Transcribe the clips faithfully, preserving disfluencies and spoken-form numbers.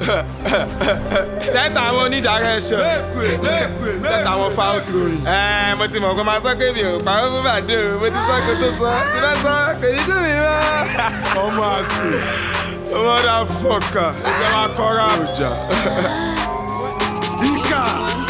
Set àwọn onídàárẹ́ṣọ̀. Set àwọn foul throwing. Ẹ mo ti mọ̀ kó máa sọ pé mi ò parọ́ fún bàdé o. Mo ti sọ kó tó sọ. Tí bá sọ kò ní dùn mí mọ́. Ọmọ àṣẹ. Ọmọ dà fọkà. Ìjọba máa kọ́ra àwùjọ. Ika.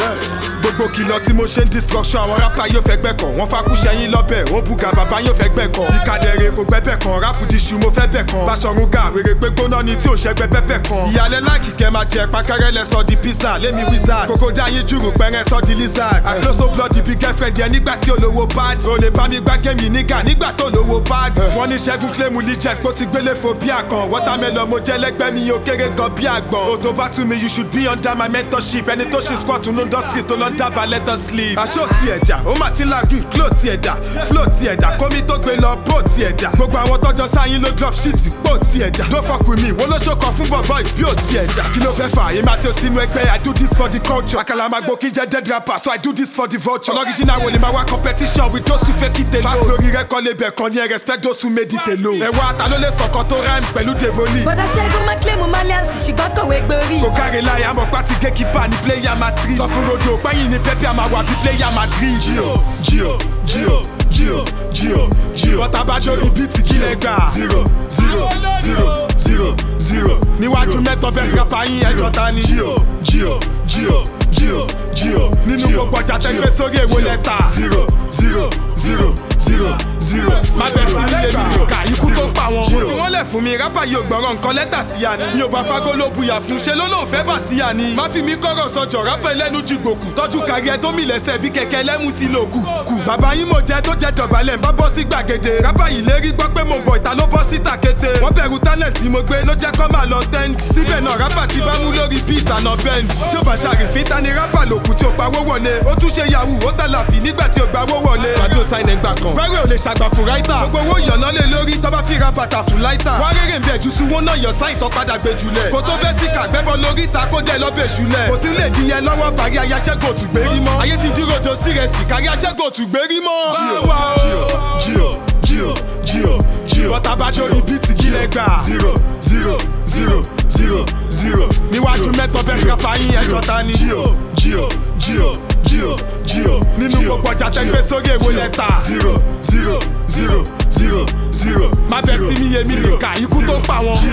Gbogbo kìlọ̀ tí mo ṣe ń destruction àwọn rapper yóò fẹ́ gbẹ̀kọ̀. Wọ́n fakú sẹ́yìn lọ́bẹ̀, wọ́n bùgà bàbá yóò fẹ́ gbẹ̀kọ̀. Ìkàdẹ̀rẹ̀ kò gbẹ́bẹ̀ kan, rápù di ṣu mo fẹ́ bẹ̀ kan. Báṣọ̀run gà wèrè pé gbóná ni tí ò ṣẹ́gbẹ́ bẹ́bẹ̀ kan. Ìyàlẹ́ láìkì kẹ́ máa jẹ pákẹ́rẹ́ lẹ sọ di pizza, lémi wizard. Kòkòdá yín jùrù pẹ́rẹ́ sọ di lizard. I flow so bloody bí girlfriend yẹn nígbà tí olówó bad. O lè bá mi gbá gémi nígà nígbà tó lówó bad. Wọ́n ní Ṣẹ́gun claim legit kó ti gbélé fo bí àkàn. Watermelon mo jẹ́ lẹ́gbẹ́ mi ò kéré gan bí àgbọ̀n. Òtò bá tún mi you should be under my mentorship. Ẹni tó ṣe squat nínú industry tó lọ ń dábàá let us sleep. Aṣọ ti ẹ̀dá, ó mà ti lagun, clo ti ẹ̀dá, flow ti ẹ̀dá, kómi tó gbé lọ bó ti ẹ̀dá. Gbogbo àwọn tọ́jọ́ sáyìn ló drop shit bó ti ẹ̀dá. Don't fuck with me, wọ́n ló ṣokọ̀ fún bọ̀bọ̀ ìbí ò ti ẹ̀dá. Kí ló fẹ́ fà? Èmi àti òsínú ẹgbẹ́, I do this for the culture. Àkàlà máa gbó kí n jẹ́ dead rapper, so I do this for the vulture. Original wo ni máa wá competition with those who fake it alone. Pass lórí rẹ́kọ̀ lébẹ̀ kan ní ẹ respect those who made it alone. Ẹ̀wọ̀n ata ló lè sọ̀kan tó rhyme pẹ̀lú Devoni. Bọ̀dá Ṣẹ́gun máa claim Malians ṣùgbọ́n kọ̀wé gborí. Kò kárí láyé àmọ́ pátí gatekeeper ní player Madrid. Sọ fún rodo pẹ́yìn ní pẹ́pẹ́ àmà wà bí player Madrid. Gio, Gio, Gio, Gio, Gio, Gio. Bọ́tà bá dórí bíìtì kílẹ̀ gbà. Zero, zero, zero, zero, zero. Níwájú mẹ́tọ́ bẹ́ẹ̀ kápá yín ẹjọ́ ta ni. Gio, Gio, Gio, Gio, Gio. Nínú gbogbo ọjà tẹ́gbẹ́ sórí èwo lẹ́tà. Zero, zero, zero, zero, zero. Má bẹ̀ fún mi lèmi nìka ikú tó pa wọn. Mo fi wọ́n lẹ̀ fún mi rábà yóò gbọ́rọ̀ nǹkan lẹ́tà sí ya ni. Mi ò bá fagbó ló buyà fún ṣe ló lóun fẹ́ bà sí ya ni. Má fi mi kọ́rọ̀ sọjọ́ rábà ẹlẹ́nu ju gbòkù. Tọ́jú kárí ẹ tó mi lẹ́sẹ̀ bí kẹ̀kẹ́ lẹ́mú ti lò kù. Kù bàbá yín mo jẹ́ tó jẹ́ dọ̀bálẹ̀ ń bá bọ́ sí gbàgede. Rábà yìí lérí gbọ́ pé mo bọ̀ ìta ló bọ́ sí tàkété. Wọ́n bẹ̀rù talent tí mo gbé ló jẹ́ kọ́ máa lọ tẹ́ǹd. Síbẹ̀ náà rábà ti bá mú lórí beat àná bend. Tí ó bá ṣàrìfín ta ni rábà lòkù tí ó pawó wọlé. Ó tún ṣe yahoo ó tàlàpì nígbà tí ó gbawó wọlé. Rádíò sáìn ẹ̀ ń gbà kan. Bẹ́rẹ̀ ò lè ṣàgbà fún ráítà. Gbogbo owó ìyànná lé lórí tó bá fi ra bàtà fún láìtà. Wá rèrè ń bẹ̀ jù sí wọn náà yọ sáìn tó padà gbé jùlẹ̀. Kò tó fẹ́ síkà gbẹ́bọ lórí ta kó jẹ́ lọ́bẹ̀ ṣúlẹ̀. Kò sí lè di yẹn lọ́wọ́ parí ayáṣẹ́gun òtún gbérí mọ́. Ayé ti dúró do sí rẹ̀ sì kárí aṣẹ́gun òtún gbérí mọ́. Gio, Gio, Gio, Gio, Gio. Bọ́tà bá dórí bíìtì kílẹ̀ gbà. Zero, zero, zero, zero, zero. Níwájú mẹ́tọ́ bẹ́ẹ̀ kápá yín ẹjọ́ ta ni. Gio, Gio, Gio, Gio, Gio. Nínú gbogbo ọjà tẹ́gbẹ́ sórí èwo lẹ́tà. Zero, zero, zero, zero, zero. Má bẹ̀ sí mi yé mi nìka ikú tó ń pa wọn.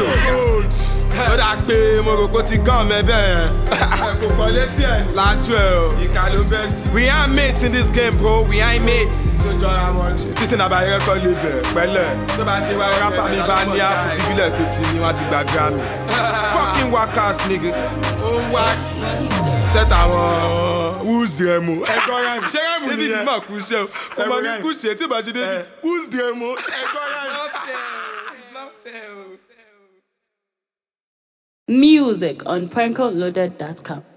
Ó dà pé mo rò pé ó ti gán mẹ́ bẹ́ẹ̀. Kò pọ̀ létí ẹ̀ lájú ẹ̀ o. Ìka ló bẹ́ sí. We ain't mates in this game bro, we ain't mates. Tó jọra wọn ṣe. Sísè náà bá yẹ kọ́ lè bẹ̀ pẹ́lẹ̀. Tó bá ṣe wá rápá mi bá ní àpò ìbílẹ̀ tó ti ní wọ́n ti gba Grammy. Fucking workers nigga. Ó wá set àwọn who's the mo. Ẹ̀kọ́ rẹ̀ ṣé rẹ̀ mú nìyẹn. David máa kú iṣẹ́ o. Kò mọ ní kú ṣe tí ìbá ṣe David. Who's the mo. Ẹ̀kọ́ rẹ̀. It's not fair. Music on prankoloaded dot com.